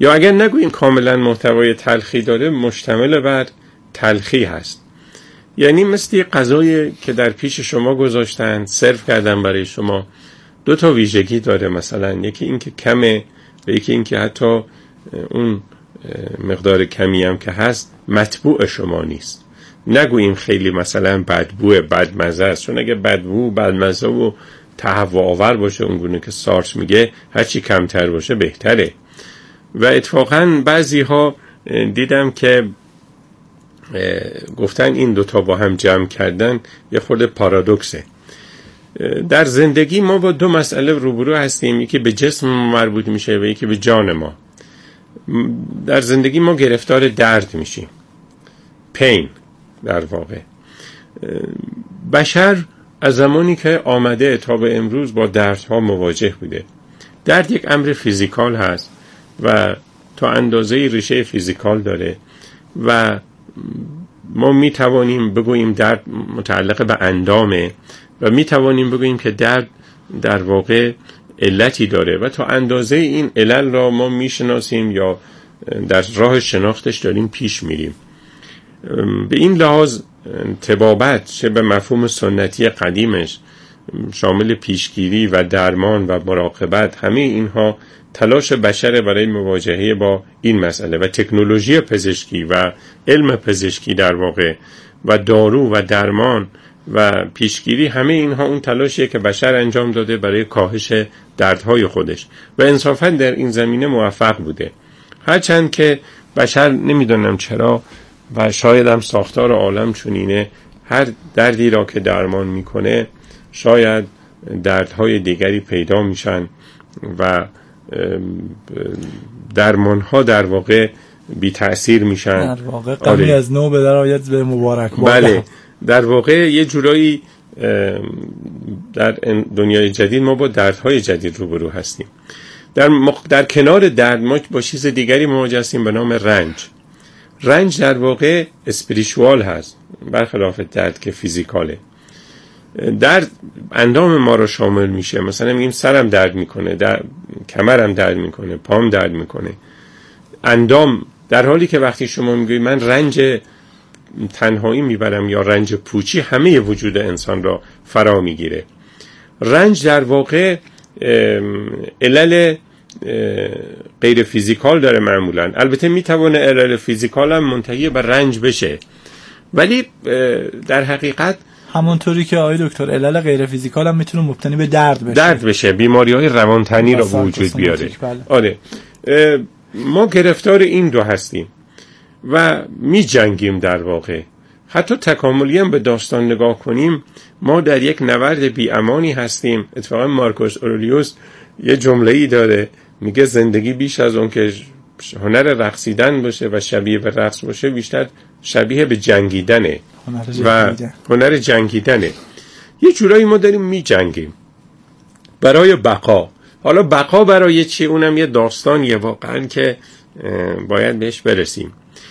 یا اگر نگوییم کاملا محتوای تلخی داره، مشتمل بر تلخی هست. یعنی مثل یک غذایی که در پیش شما گذاشتن، سرو کردن برای شما، دو تا ویژگی داره. مثلا یکی این که کمه و یکی این که حتی اون مقدار کمی هم که هست مطبوع شما نیست. نگوییم خیلی مثلا بدبوه، بدمزه است، چون اگه بدبو، بدمزه و تهوع آور باشه اونگونه که سارس میگه، هرچی کمتر باشه بهتره. و اتفاقا بعضی ها دیدم که گفتن این دوتا با هم جمع کردن یه خورده پارادوکسه. در زندگی ما با دو مسئله روبرو هستیم، یکی به جسم مربوط میشه و یکی به جان ما. در زندگی ما گرفتار درد میشیم، پین. در واقع بشر از زمانی که آمده تا به امروز با دردها مواجه بوده. درد یک امر فیزیکال هست و تا اندازه ریشه فیزیکال داره و ما میتوانیم بگوییم درد متعلق به اندامه و میتوانیم بگوییم که درد در واقع علتی داره و تا اندازه این علل را ما میشناسیم یا در راه شناختش داریم پیش میریم. به این لحاظ طبابت چه به مفهوم سنتی قدیمش شامل پیشگیری و درمان و مراقبت، همه اینها تلاش بشر برای مواجهه با این مسئله و تکنولوژی پزشکی و علم پزشکی در واقع و دارو و درمان و پیشگیری، همه اینها اون تلاشیه که بشر انجام داده برای کاهش دردهای خودش و انصافا در این زمینه موفق بوده. هرچند که بشر نمیدونم چرا و شاید هم ساختار عالم چنینه، هر دردی را که درمان میکنه شاید دردهای دیگری پیدا میشن و درمانها در واقع بی تأثیر میشن. در واقع غمی از نو به در آید به مبارک باد. بله، در واقع یه جورایی در دنیای جدید ما با دردهای جدید روبرو هستیم. در کنار درد ما با چیز دیگری مواجه هستیم به نام رنج. رنج در واقع اسپریچوال هست، برخلاف درد که فیزیکاله. درد اندام ما رو شامل میشه. مثلا میگیم سرم درد میکنه، کمرم درد میکنه، پام درد میکنه، اندام. در حالی که وقتی شما میگوید من رنج تنهایی میبرم یا رنج پوچی، همه وجود انسان را فرا میگیره. رنج در واقع علل غیر فیزیکال داره معمولا. البته میتونه علل فیزیکال هم منتهی به رنج بشه، ولی در حقیقت همونطوری که آقای دکتر علل غیر فیزیکال هم میتونه مبتنی به درد بشه، بیماری‌های روانتنی را وجود بیاره. آره، ما گرفتار این دو هستیم و می جنگیم. در واقع حتی تکاملی هم به داستان نگاه کنیم، ما در یک نبرد بی امانی هستیم. اتفاقا مارکوس اورلیوس یه جمله‌ای داره، میگه زندگی بیش از اون که هنر رقصیدن باشه و شبیه به رقص باشه، بیشتر شبیه به جنگیدنه و هنر جنگیدنه. یه جورایی ما داریم می جنگیم برای بقا. حالا بقا برای چی؟ اونم یه داستانیه واقعا که باید بهش برسیم.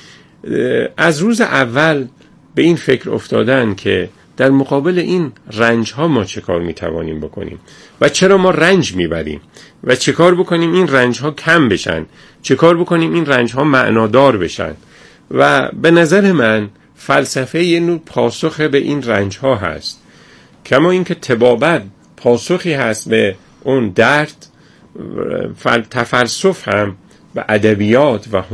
از روز اول به این فکر افتادن که در مقابل این رنج ها ما چه کار می توانیم بکنیم و چرا ما رنج می بریم و چه کار بکنیم این رنج ها کم بشن، چه کار بکنیم این رنج ها معنادار بشن. و به نظر من فلسفه یه نوع پاسخ به این رنج ها هست، کما اینکه طبابت پاسخی هست به اون درد. تفلسف هم به ادبیات و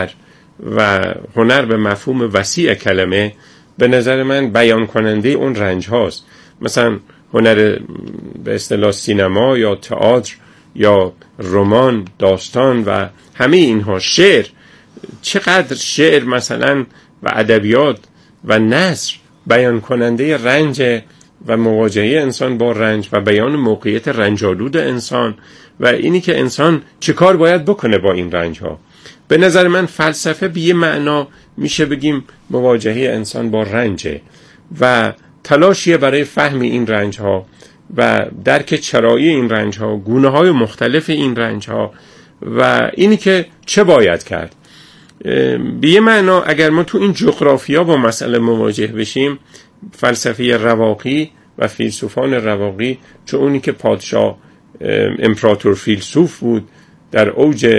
هنر به مفهوم وسیع کلمه به نظر من بیان کننده اون رنج هاست. مثلا هنر به اصطلاح سینما یا تئاتر یا رمان، داستان و همه اینها، شعر. چقدر شعر مثلا و ادبیات و نثر بیان کننده رنج و مواجهه انسان با رنج و بیان موقعیت رنج‌آلود انسان و اینی که انسان چه کار باید بکنه با این رنج ها. به نظر من فلسفه به یه معنا میشه بگیم مواجهه انسان با رنجه و تلاشیه برای فهم این رنج ها و درک چرایی این رنج ها، گونه های مختلف این رنج ها و اینی که چه باید کرد. به یه معنا اگر ما تو این جغرافیا با مسئله مواجه بشیم، فلسفه رواقی و فیلسوفان رواقی، چون اونی که پادشاه امپراتور فیلسوف بود، در اوج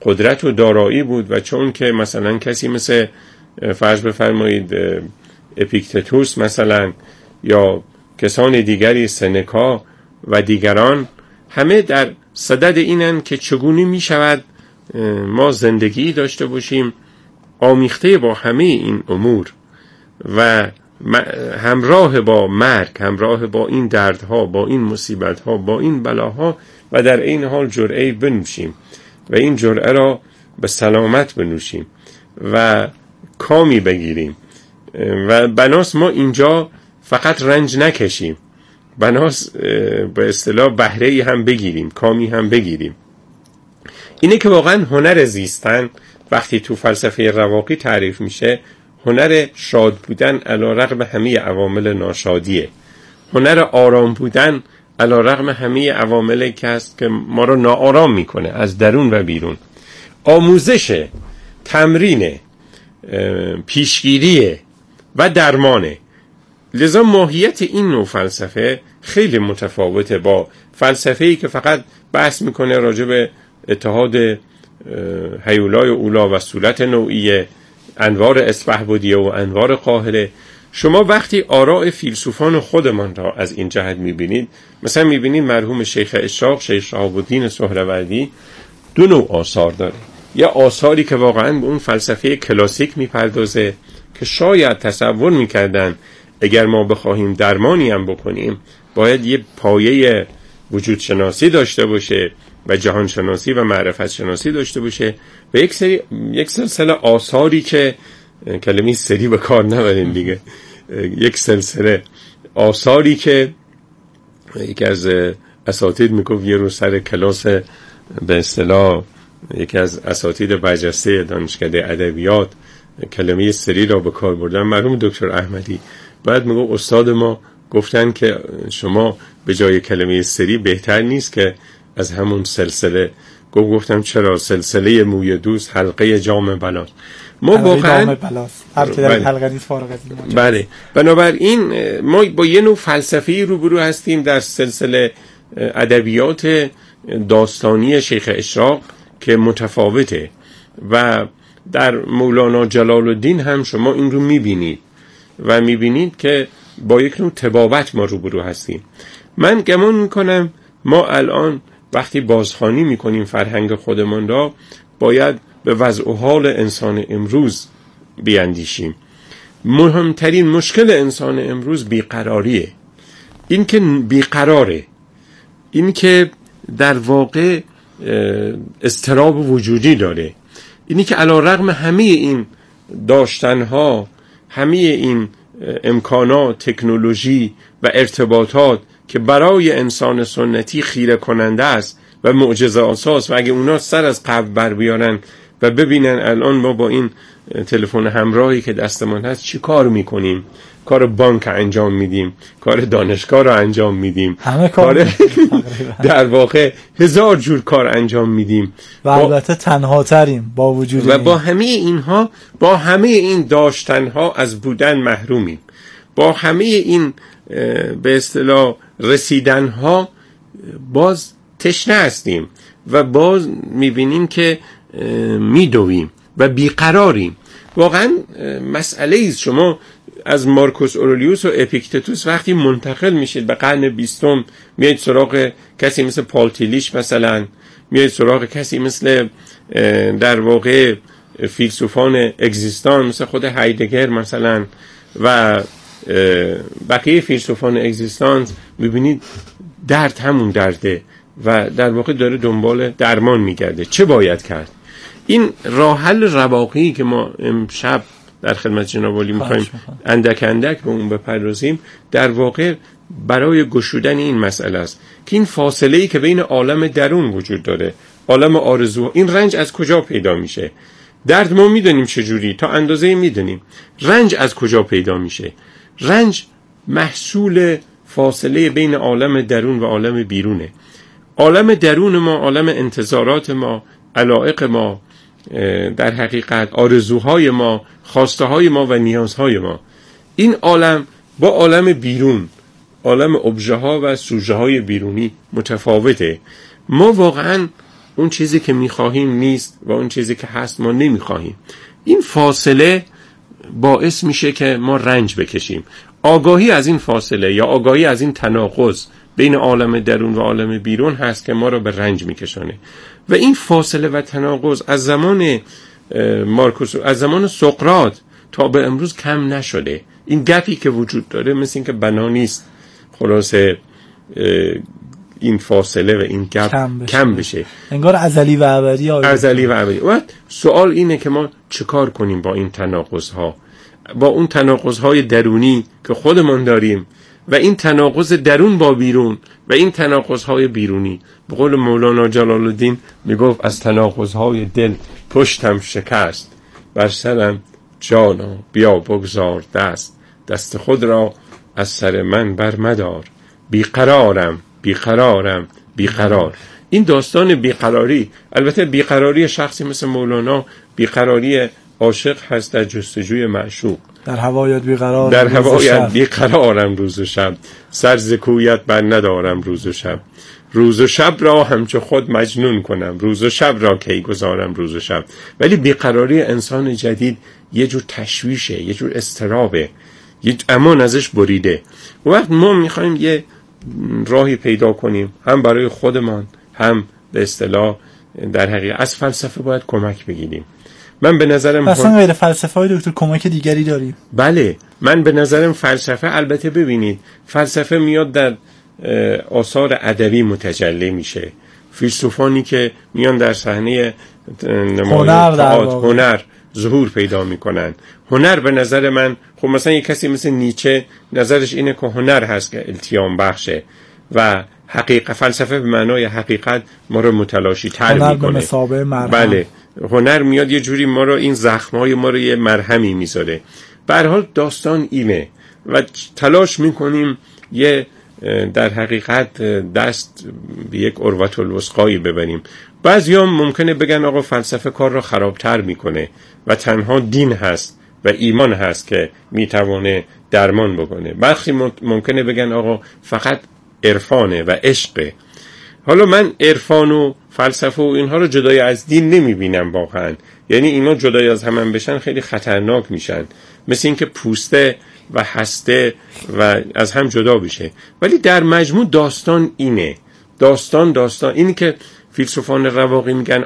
قدرت و دارایی بود و چون که مثلا کسی مثل فرض بفرمایید اپیکتتوس مثلا یا کسان دیگری سنکا و دیگران همه در صدد اینن که چگونه می شود ما زندگی داشته باشیم آمیخته با همه این امور و همراه با مرگ، همراه با این دردها، با این مصیبتها، با این بلاها و در این حال جرعه بنوشیم و این جرعه را به سلامت بنوشیم و کامی بگیریم و بناس ما اینجا فقط رنج نکشیم، بناس به اصطلاح بهره‌ای هم بگیریم، کامی هم بگیریم. اینه که واقعا هنر زیستن وقتی تو فلسفه رواقی تعریف میشه هنر شاد بودن علی رغم همه عوامل ناشادیه، هنر آرام بودن علی رغم همه عواملی که هست که ما رو ناآرام میکنه از درون و بیرون، آموزش، تمرین، پیشگیری و درمانه. لذا ماهیت این نوع فلسفه خیلی متفاوته با فلسفه‌ای که فقط بحث میکنه راجع به اتحاد هیولای اولا و صورت نوعیه، انوار اسفهبدیه و انوار قاهره. شما وقتی آراء فیلسوفان خودمان را از این جهت میبینید، مثلا میبینید مرحوم شیخ اشراق، شیخ شهاب الدین سهروردی دو نوع آثار داره. یا آثاری که واقعا به اون فلسفه کلاسیک میپردازه که شاید تصور میکردن اگر ما بخواهیم درمانی هم بکنیم باید یه پایه وجود شناسی داشته باشه و جهان شناسی و معرفت شناسی داشته باشه و یک سلسله آثاری که کلمه سری به کار نبریم دیگه، یک سلسله آثاری که یکی از اساتید میگفت یه روز سر کلاس به اصطلاح یکی از اساتید برجسته دانشکده ادبیات کلمه سری را به کار بردن، مرحوم دکتر احمدی. بعد میگه استاد ما گفتن که شما به جای کلمه سری بهتر نیست که از همون سلسله. گفتم چرا؟ سلسله موی دوست حلقه جام بلاست. ما واقعا بله، بنابراین ما با یه نوع فلسفی روبرو هستیم در سلسله ادبیات داستانی شیخ اشراق که متفاوته و در مولانا جلال الدین هم شما این رو میبینید و میبینید که با یک نوع طبابت ما روبرو هستیم. من گمان میکنم ما الان وقتی بازخوانی میکنیم فرهنگ خودمان را باید به وضع و حال انسان امروز بیاندیشیم. مهمترین مشکل انسان امروز بیقراریه، این که بیقراره، این که در واقع اضطراب وجودی داره، اینی که علی رغم همه این داشتنها، همه این امکانات، تکنولوژی و ارتباطات که برای انسان سنتی خیره کننده است و معجزه آساس و اگه اونا سر از قبل بر بیارن و ببینن الان ما با این تلفن همراهی که دستمان هست چی کار میکنیم، کار بانک انجام میدیم، کار دانشگاه رو انجام میدیم، همه کار در واقع هزار جور کار انجام میدیم و البته تنها تریم با وجود و با همه اینها، با همه این داشتنها از بودن محرومیم، با همه این به اصطلاح رسیدنها باز تشنه هستیم و باز میبینیم که میدویم و بیقراریم. واقعا مسئله ایست. شما از مارکوس اورلیوس و اپیکتتوس وقتی منتقل میشید به قرن 20 میایید سراغ کسی مثل پال تیلیش، مثلا میایید سراغ کسی مثل در واقع فیلسوفان اگزیستان مثل خود هایدگر مثلا و بقیه فیلسوفان اگزیستانس، میبینید درد همون درده و در واقع داره دنبال درمان میگرده. چه باید کرد؟ این راه حل رواقی که ما امشب در خدمت جناب عالی میخوایم اندک اندک به اون بپردازیم در واقع برای گشودن این مسئله است که این فاصله‌ای که بین عالم درون وجود داره، عالم آرزو، این رنج از کجا پیدا میشه؟ درد ما میدونیم چجوری، تا اندازه میدونیم. رنج از کجا پیدا میشه؟ رنج محصول فاصله بین عالم درون و عالم بیرونه. عالم درون ما، عالم انتظارات ما، علایق ما، در حقیقت آرزوهای ما، خواسته های ما و نیازهای ما. این عالم با عالم بیرون، عالم ابژه ها و سوژه های بیرونی متفاوته. ما واقعا اون چیزی که میخواهیم نیست و اون چیزی که هست ما نمیخواهیم. این فاصله باعث میشه که ما رنج بکشیم. آگاهی از این فاصله یا آگاهی از این تناقض بین عالم درون و عالم بیرون هست که ما رو به رنج میکشانه. و این فاصله و تناقض از زمان از زمان سقراط تا به امروز کم نشده. این گپی که وجود داره مثل این که بنا نیست خلاصه این فاصله و این گپ کم بشه. انگار ازلی و ابدی. ازلی و ابدی. و سوال اینه که ما چه کار کنیم با این تناقض ها، با اون تناقض های درونی که خودمون داریم و این تناقض درون با بیرون و این تناقض های بیرونی. به قول مولانا جلال الدین میگفت از تناقض های دل پشتم شکست، بر سرم جانا بیا بگذار دست خود را از سر من بر مدار، بیقرارم بیقرار. این داستان بیقراری، البته بیقراری شخصی مثل مولانا بیقراری عاشق هست در جستجوی معشوق. در هوایت بیقرارم، در هوایت بیقرارم روز و شب، سر ز کویت بر ندارم روز و شب. روز و شب را همچو خود مجنون کنم، روز و شب را کی گذارم روز و شب. ولی بیقراری انسان جدید یه جور تشویشه، یه جور اضطرابه، یه امان ازش بریده. و وقت ما میخوایم یه راهی پیدا کنیم، هم برای خودمان، هم به اصطلاح در حقیقت از فلسفه باید کمک بگیریم. من به نظرم اصلا غیر فلسفه های دکتر کمک دیگری داریم. بله، من به نظرم فلسفه، البته ببینید فلسفه میاد در آثار ادبی متجلی میشه، فیلسوفانی که میان در صحنه هنر ظهور پیدا میکنن. هنر به نظر من، خب مثلا یک کسی مثل نیچه نظرش اینه که هنر هست که التیام بخشه و حقیقت، فلسفه به معنای حقیقت ما رو متلاشی تر میکنه. هنر به مثابه مرهم. بله، هنر میاد یه جوری ما رو، این زخمای ما رو یه مرهمی میذاره. به هر حال داستان اینه و تلاش میکنیم یه در حقیقت دست به یک عروة الوثقی ببریم. بعضی‌ها ممکنه بگن آقا فلسفه کار رو خرابتر میکنه و تنها دین هست و ایمان هست که میتوانه درمان بکنه. برخی ممکنه بگن آقا فقط عرفانه و عشقه. حالا من عرفان و فلسفه و اینها رو جدای از دین نمیبینم واقعا. یعنی اینا جدای از هم بشن خیلی خطرناک میشن، مثل اینکه پوسته و هسته و از هم جدا بشه. ولی در مجموع داستان اینه، داستان اینی که فیلسوفان رواقی میگن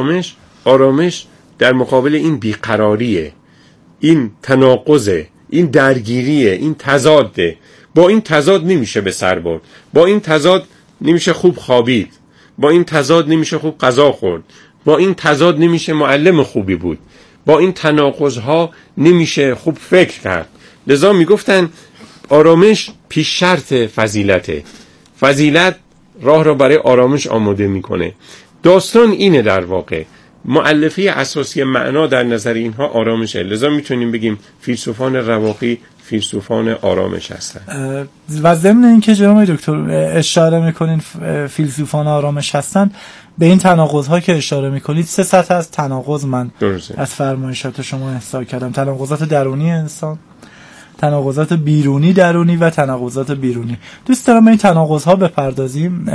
آرامش در مقابل این بیقراریه، این تناقضه، این درگیریه، این تضاده. با این تضاد نمیشه به سر برد، با این تضاد نمیشه خوب خوابید، با این تضاد نمیشه خوب غذا خورد، با این تضاد نمیشه معلم خوبی بود، با این تناقضها نمیشه خوب فکر کرد. لذا میگفتن آرامش پیش شرط فضیلته، فضیلت راه را برای آرامش آماده میکنه. داستان اینه در واقع، مؤلفه اساسی معنا در نظر اینها آرامشه. لذا میتونیم بگیم فیلسوفان رواقی فیلسوفان آرامش هستن. و ضمن این که جناب دکتر اشاره میکنین فیلسوفان آرامش هستن، به این تناقض‌ها که اشاره میکنید 3 سطح از تناقض من از فرمایشات شما احسا کردم: تناقضات درونی انسان، تناقضات بیرونی درونی و تناقضات بیرونی. دوست دارم این تناقض‌ها بپردازیم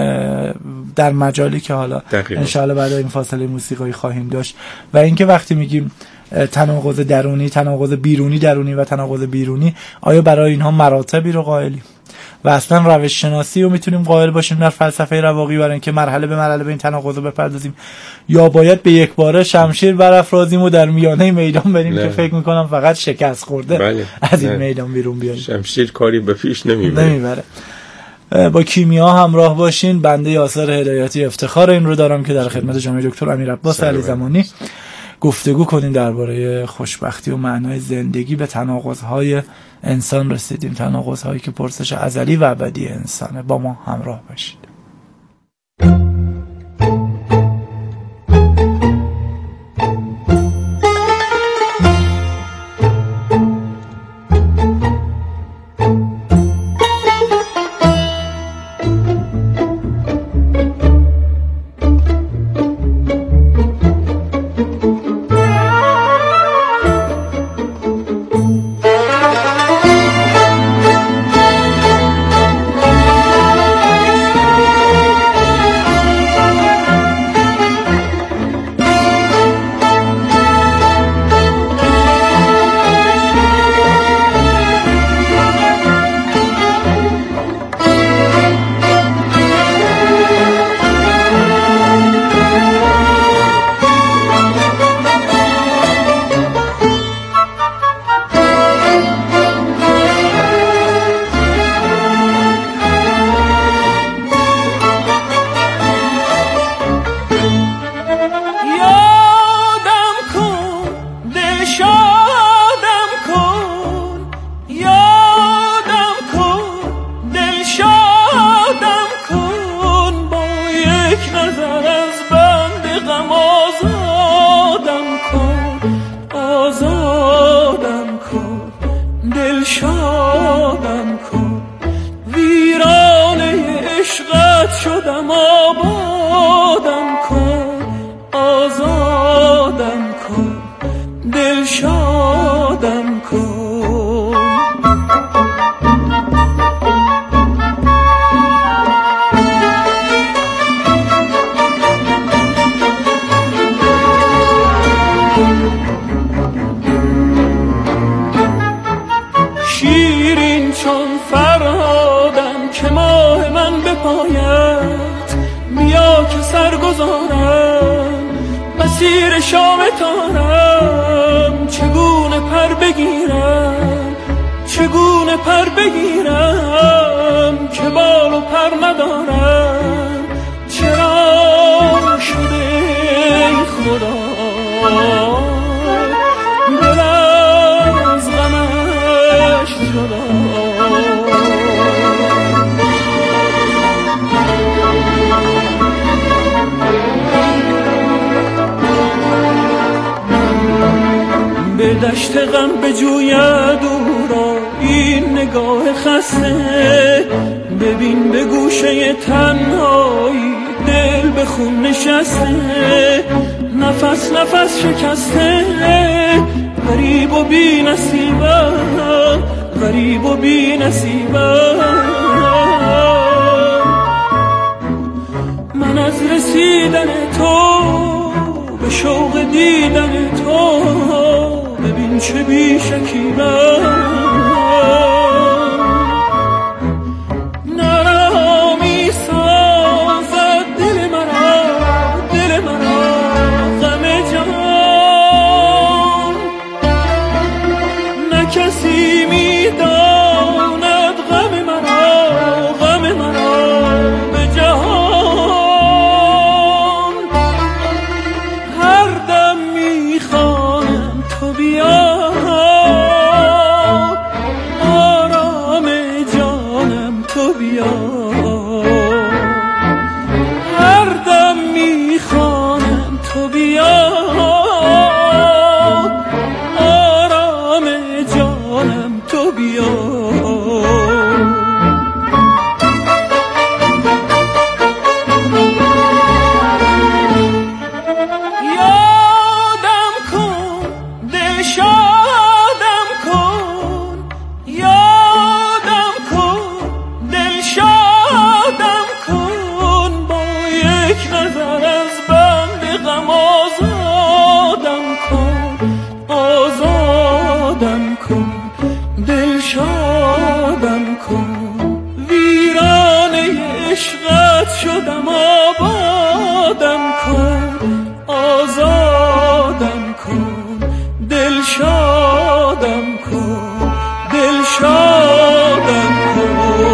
در مجالی که حالا انشاءالله بعد این فاصله موسیقایی خواهیم داشت. و اینکه وقتی میگیم تناقض درونی، تناقض بیرونی درونی و تناقض بیرونی، آیا برای اینها مراتبی رو قائلیم و اصلا روش شناسی رو میتونیم قائل باشیم در فلسفه رواقی برای اینکه مرحله به مرحله به این تناقض رو بپردازیم، یا باید به یک باره شمشیر برافرازیم و در میانه میدان بریم که فکر میکنم فقط شکست خورده از این میدان بیرون بیاریم؟ شمشیر کاری به پیش نمیبره. با کیمیا همراه باشین. بنده یاسر هدایتی افتخار این رو دارم که در خدمت جناب دکتر امیر عباس علی زمانی گفتگو کنیم درباره خوشبختی و معنای زندگی. به تناقض‌های انسان رسیدیم، تناقض‌هایی که پرسش ازلی و ابدی انسانه. با ما همراه باشید. بگذارم، مسیر شام تارم، چگونه پر بگیرم، چگونه پر بگیرم که بال و پر ندارم. چرا شده ای خدا دل از غمش جدا؟ به دشت غم بجوید او را این نگاه خسته، ببین به گوشه تنهایی دل به خون نشسته، نفس نفس شکسته، غریب و بی نصیبم، غریب و بی نصیبم. من از رسیدن تو به شوق دیدن تو، ببین چه بی شکیبم. نرامی سازد دل مرا، دل مرا غم جان، نه کسی میداند غم مرا، غم مرا به جهان. هر دم میخوانم تو بیا، آرام جانم تو بیا. هر دم میخوانم تو بیا، آرام جانم تو بیا. یادم کن دل شادم کن، یادم کن دل شادم کن، با یک نظر از بند غم آزادم کن، آزادم کن، دل شادم کن. ویرانه عشقت شدم آبادم کن، آزادم کن، دل شادم کن، دل شادم کن.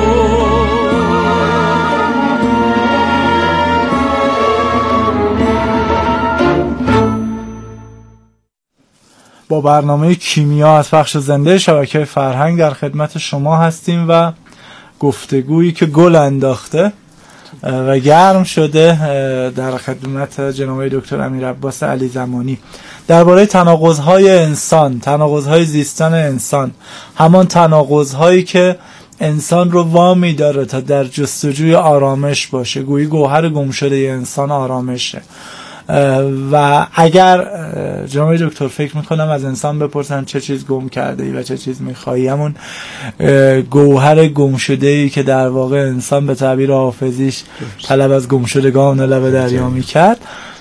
با برنامه کیمیا از بخش زنده شبکه فرهنگ در خدمت شما هستیم و گفتگویی که گل انداخته و گرم شده در خدمت جناب دکتر امیرعباس علی زمانی درباره تناقض‌های انسان، تناقض‌های زیستن انسان، همان تناقض‌هایی که انسان رو وامی داره تا در جستجوی آرامش باشه. گویی گوهر گم شده انسان آرامشه. و اگر جناب دکتر فکر میکنم از انسان بپرسن چه چیز گم کرده ای و چه چیز میخوایی، همون گوهر گم شده ای که در واقع انسان به تعبیر حافظیش طلب از گم شدگان لب دریا میکرد،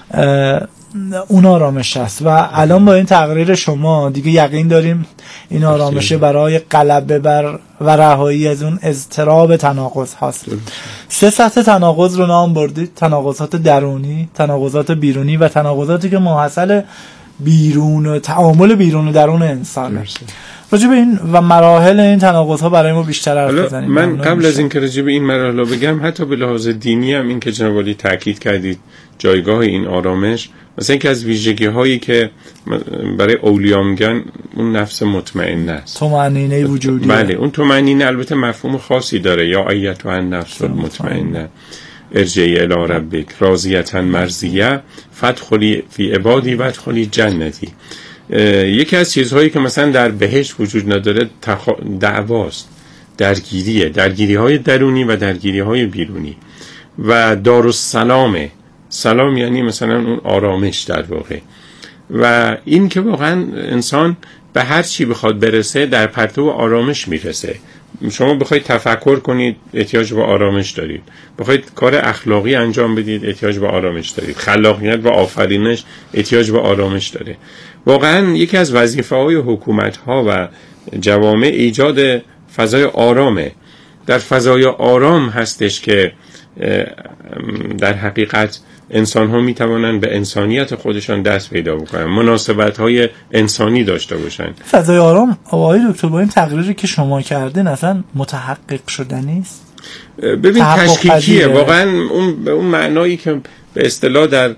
اون آرامش است. و الان با این تقریر شما دیگه یقین داریم این آرامشه برای غلبه بر و رهایی از اون اضطراب تناقض هاست. 3 سطح تناقض رو نام بردید: تناقضات درونی، تناقضات بیرونی و تناقضاتی که ماحصل بیرون و تعامل بیرون و درون انسان. راجع به این و مراحل این تناقض ها برای ما بیشتر حرف بزنیم. من قبل از اینکه راجع به این مراحل بگم، حتی به لحاظ دینی هم این که جناب عالی تاکید کردید جایگاه این آرامش، مثلا اینکه از ویژگی هایی که برای اولیاء میگن اون نفس مطمئنه است، طمأنینه وجودی. بله، اون طمأنینه البته مفهوم خاصی داره. یا ایتها النفس المطمئنه ارجعی الی ربک راضیة مرضیه فادخلی فی عبادی وادخلی جنتی. یکی از چیزهایی که مثلا در بهشت وجود نداره دعواست، درگیری های درونی و درگیری های بیرونی. و دارالسلامه، سلام یعنی مثلا اون آرامش در واقع. و این که واقعا انسان به هر چی بخواد برسه در پرتو آرامش میرسه. شما بخواید تفکر کنید احتیاج به آرامش دارید، بخواید کار اخلاقی انجام بدید احتیاج به آرامش دارید، خلاقیت و آفرینش احتیاج به آرامش داره. واقعا یکی از وظیفه‌های حکومت‌ها و جوامع ایجاد فضای آرامه. در فضای آرام هستش که در حقیقت انسان ها می توانند به انسانیت خودشان دست پیدا بکنن، مناسبت های انسانی داشته باشن. فضای آرام آقای دکتر با این تقریری که شما کردین اصلا متحقق شدنی است؟ ببین تشکیکیه واقعا، اون معنایی که به اصطلاح در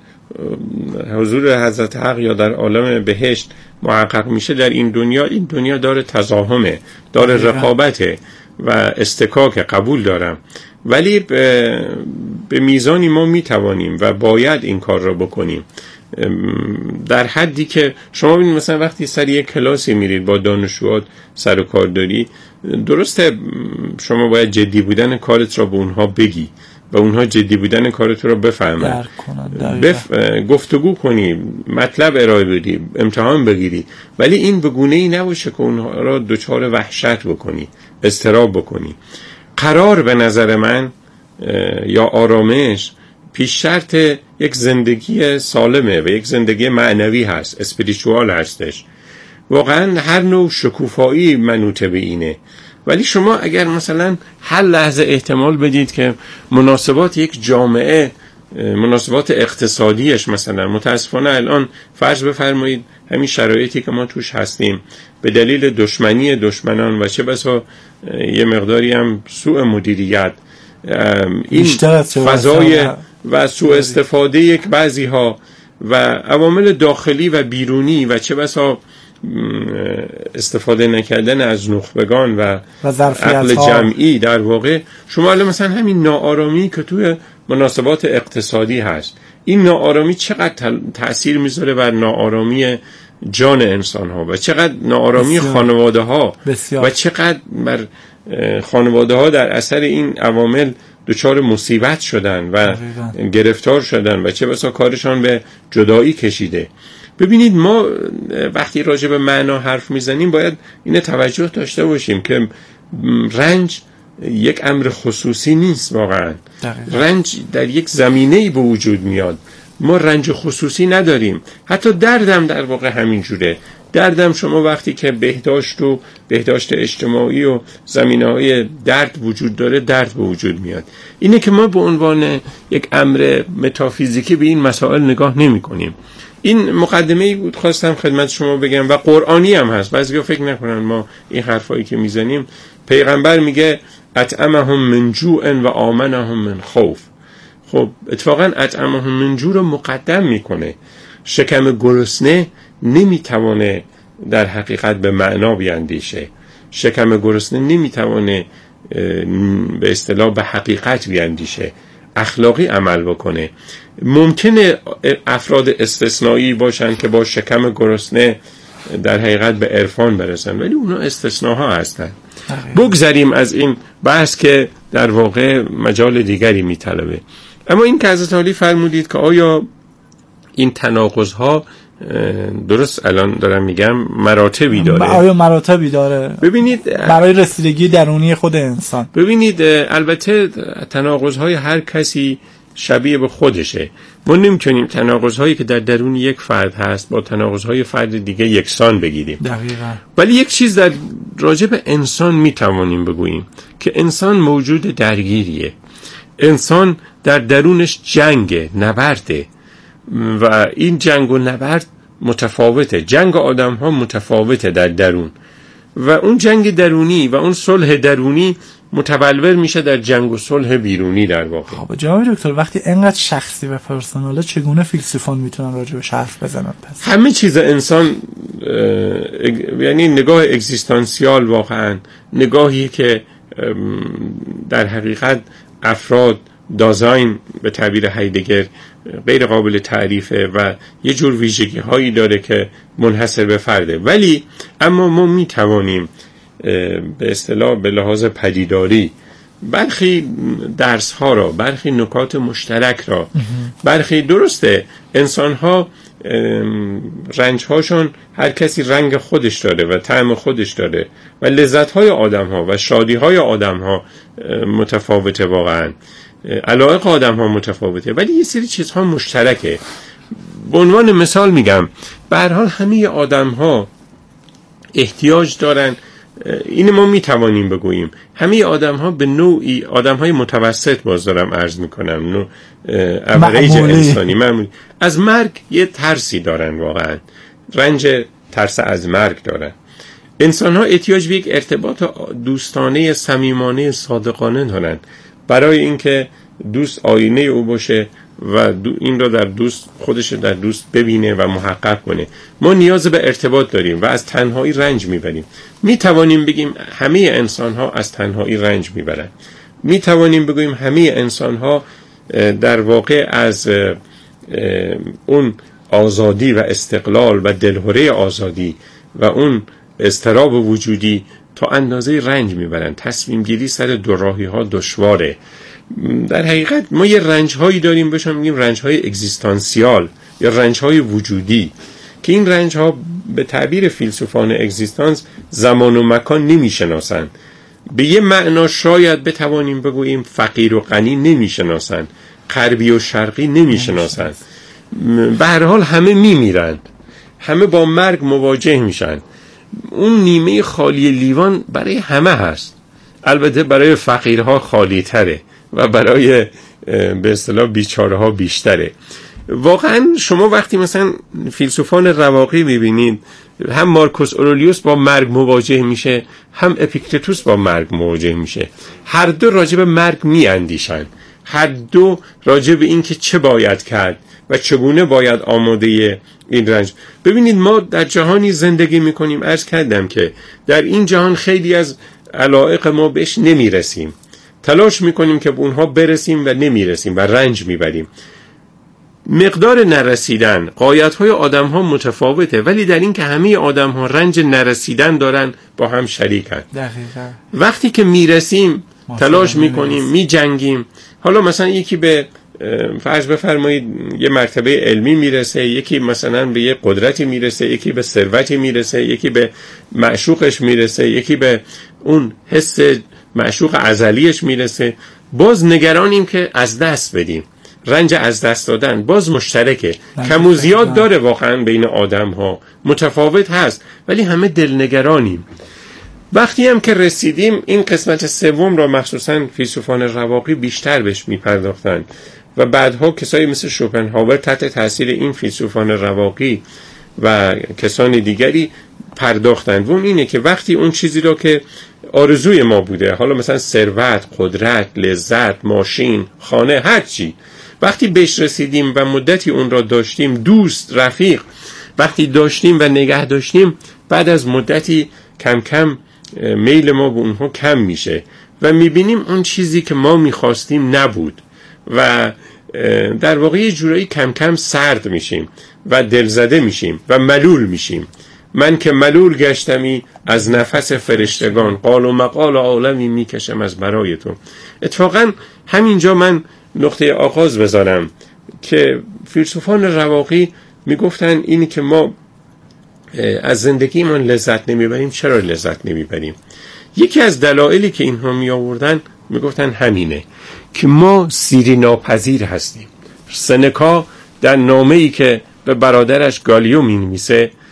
حضور حضرت حق یا در عالم بهشت محقق میشه در این دنیا داره تزاحمه، داره رقابته و استکاک، قبول دارم، ولی به میزانی ما میتوانیم و باید این کار را بکنیم در حدی که شما ببینید مثلا وقتی سر یک کلاسی میرید با دانشجوات سر و کار داری، درسته شما باید جدی بودن کارت را به اونها بگی و اونها جدی بودن کارت را بفهمن، گفتگو کنی، مطلب ارائه بدی، امتحان بگیری، ولی این به گونه‌ای نباشه که اونها را دچار وحشت بکنی، اضطراب بکنی. قرار به نظر من یا آرامش پیش شرط یک زندگی سالمه و یک زندگی معنوی هست، اسپریچوال هستش. واقعا هر نوع شکوفایی منوطه به اینه. ولی شما اگر مثلا هر لحظه احتمال بدید که مناسبات یک جامعه، مناسبات اقتصادیش مثلا، متاسفانه الان فرض بفرمایید همین شرایطی که ما توش هستیم به دلیل دشمنی دشمنان و چه بسا یه مقداری هم سوء مدیریت، این فضای و سوء استفاده یک بعضی ها و عوامل داخلی و بیرونی و چه بسا استفاده نکردن از نخبگان و عقل جمعی، در واقع شما الان مثلا همین ناآرامی که توی مناسبات اقتصادی هست، این ناآرامی چقدر تأثیر میذاره بر ناآرامی جان انسان ها و چقدر ناآرامی خانواده ها و چقدر بر خانواده ها در اثر این عوامل دچار مصیبت شدن و گرفتار شدن و چه بسا کارشان به جدایی کشیده. ببینید ما وقتی راجع به معنا حرف میزنیم باید این توجه داشته باشیم که رنج یک امر خصوصی نیست. واقعا رنج در یک زمینه‌ای به وجود میاد، ما رنج خصوصی نداریم. حتی دردم در واقع همین جوره. دردم شما وقتی که بهداشت اجتماعی و زمینه‌های درد وجود داره، درد به وجود میاد. اینه که ما به عنوان یک امر متافیزیکی به این مسائل نگاه نمی کنیم. این مقدمه‌ای بود خواستم خدمت شما بگم و قرآنی هم هست. بعضیا فکر نکنن ما این حرفایی که میزنیم، پیغمبر میگه اطعمهم من جوع و آمنهم من خوف. خب اتفاقا اطعمهم من جوع رو مقدم میکنه. شکم گرسنه نمیتوانه در حقیقت به معنا بیاندیشه. شکم گرسنه نمیتوانه به اصطلاح به حقیقت بیاندیشه، اخلاقی عمل بکنه. ممکنه افراد استثنایی باشن که با شکم گرسنه در حقیقت به عرفان برسن، ولی اونا استثناها هستن. بگذاریم از این بحث که در واقع مجال دیگری میطلبه. اما این که حضرت علی فرمودید که آیا این تناقض‌ها درست الان دارم میگم مراتبی داره؟ آیا مراتبی داره؟ ببینید برای رسیدگی درونی خود انسان. ببینید البته تناقض‌های هر کسی شبیه به خودشه. ما نمیتونیم تناقض‌هایی که در درون یک فرد هست با تناقض‌های فرد دیگه یکسان بگیریم. دقیقاً. ولی یک چیز در راجع به انسان میتوانیم بگوییم که انسان موجود درگیریه. انسان در درونش جنگ، نبرده و این جنگ و نبرد متفاوته. جنگ آدم ها متفاوته در درون و اون جنگ درونی و اون صلح درونی متبلور میشه در جنگ و صلح بیرونی در واقع. خب جناب دکتر وقتی اینقدر شخصی و پرسوناله، چگونه فیلسوفان میتونن راجعش حرف بزنن؟ پس همه چیز انسان یعنی نگاه اگزیستانسیال، واقعا نگاهی که در حقیقت افراد دازاین به تعبیر هایدگر غیر قابل تعریفه و یه جور ویژگی هایی داره که منحصر به فرده. ولی اما ما می توانیم به اصطلاح به لحاظ پدیداری برخی درس ها را، برخی نکات مشترک را، برخی درسته انسان ها رنج هاشون هر کسی رنگ خودش داره و طعم خودش داره و لذت های آدم ها و شادی های آدم ها متفاوته، واقعا علایق آدم ها متفاوته، ولی یه سری چیزها مشترکه. به عنوان مثال میگم، به هر حال همه آدم ها احتیاج دارن این ما میتوانیم بگوییم همه آدم ها به نوعی آدم های متوسط، باز دارم عرض میکنم، نوع اوریج انسانی معمولی، از مرگ یه ترسی دارن، واقعا رنج ترس از مرگ دارن. انسان ها احتیاج به یک ارتباط دوستانه صمیمانه صادقانه دارن برای اینکه دوست آینه او باشه و این را در دوست خودش در دوست ببینه و محقق کنه. ما نیاز به ارتباط داریم و از تنهایی رنج میبریم. میتوانیم بگیم همه انسان ها از تنهایی رنج میبرن. میتوانیم بگوییم همه انسان ها در واقع از اون آزادی و استقلال و دلهره آزادی و اون اضطراب وجودی تا اندازه رنج میبرن. تصمیم گیری سر دوراهی ها دشواره. در حقیقت ما یه رنج هایی داریم بهشون میگیم رنج های اگزیستانسیال یا رنج های وجودی، که این رنج ها به تعبیر فیلسوفان اگزیستانس زمان و مکان نمیشناسن. به یه معنا شاید بتوانیم بگوییم فقیر و غنی نمیشناسن، غربی و شرقی نمیشناسن. به هر حال همه میمیرن، همه با مرگ مواجه میشن. اون نیمه خالی لیوان برای همه هست، البته برای فقیرها خالی تره و برای به اصطلاح بیچاره ها بیشتره. واقعا شما وقتی مثلا فیلسوفان رواقی میبینید، هم مارکوس اورلیوس با مرگ مواجه میشه، هم اپیکتتوس با مرگ مواجه میشه. هر دو راجع به مرگ میاندیشن، هر دو راجع به این که چه باید کرد و چگونه باید آماده این رنج. ببینید ما در جهانی زندگی میکنیم، عرض کردم که در این جهان خیلی از علایق ما بهش نمیرسیم، تلاش میکنیم که به اونها برسیم و نمیرسیم و رنج میبریم. مقدار نرسیدن غایت‌های آدم‌ها متفاوته، ولی در این که همه آدم‌ها رنج نرسیدن دارن با هم شریکن. دقیقاً. وقتی که میرسیم تلاش میکنیم، میجنگیم. حالا مثلا یکی به فرض بفرمایید یه مرتبه علمی میرسه، یکی مثلا به یه قدرتی میرسه، یکی به ثروتی میرسه، یکی به معشوقش میرسه، یکی به اون حس معشوق ازلیش میرسه. باز نگرانیم که از دست بدیم. رنج از دست دادن باز مشترکه، کم و زیاد داره واقعا بین آدم ها، متفاوت هست، ولی همه دلنگرانیم. وقتی هم که رسیدیم، این قسمت سوم را مخصوصا فیلسوفان رواقی بیشتر بهش میپرداختن و بعدها کسایی مثل شوپنهاور تحت تاثیر این فیلسوفان رواقی و کسان دیگری پرداختن. و اون اینه که وقتی اون چیزی را که آرزوی ما بوده، حالا مثلا ثروت، قدرت، لذت، ماشین، خانه، هر چی، وقتی بهش رسیدیم و مدتی اون را داشتیم، دوست، رفیق وقتی داشتیم و نگه داشتیم، بعد از مدتی کم کم میل ما به اونها کم میشه و میبینیم اون چیزی که ما میخواستیم نبود و در واقع یه جورایی کم کم سرد میشیم و دلزده میشیم و ملول میشیم. من که ملول گشتمی از نفس فرشتگان، قال و مقال عالمی میکشم از برای تو. اتفاقا همینجا من نقطه آغاز بذارم که فیلسوفان رواقی میگفتن اینی که ما از زندگیمان لذت نمیبریم. چرا لذت نمیبریم؟ یکی از دلایلی که اینها می آوردن میگفتن همینه که ما سیری ناپذیر هستیم. سنکا در نامه‌ای که به برادرش گالیو می‌نویسه